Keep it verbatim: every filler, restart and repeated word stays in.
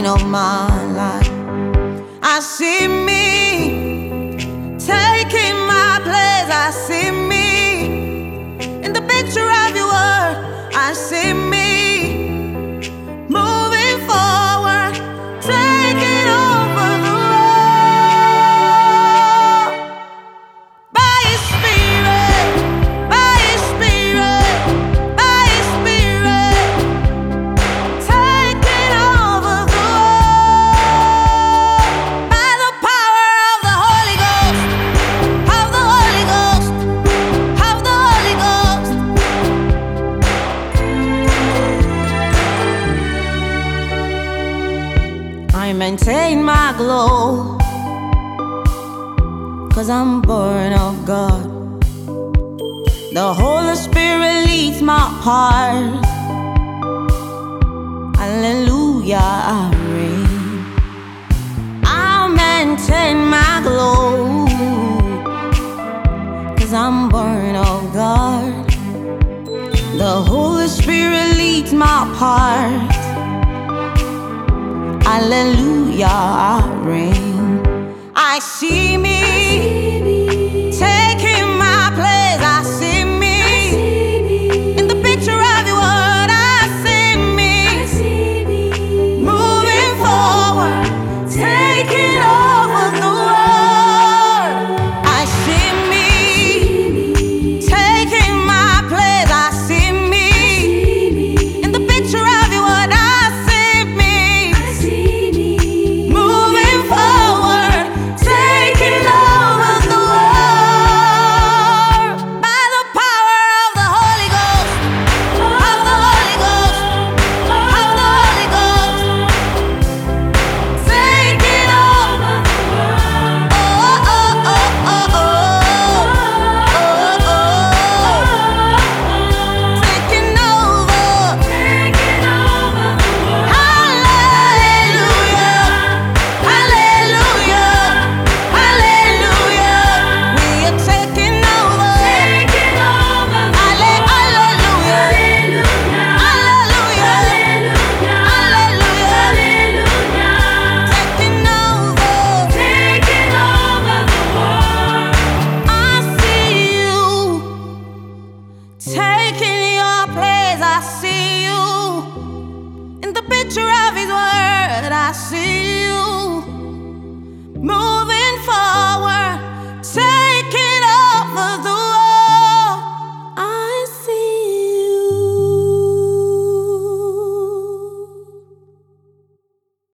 queen of my life. I see me taking my place. I see me in the picture of your word. I see me moving forward, taking over the road. By His Spirit, by His Spirit, by His Spirit, taking over the road. By the power of the Holy Ghost, of the Holy Ghost, of the Holy Ghost. I maintain my glow, 'cause I'm born of God. The Holy Spirit leads my heart. Hallelujah, I reign. I'll maintain my glow, 'cause I'm born of God. The Holy Spirit leads my heart. Hallelujah, I reign. I see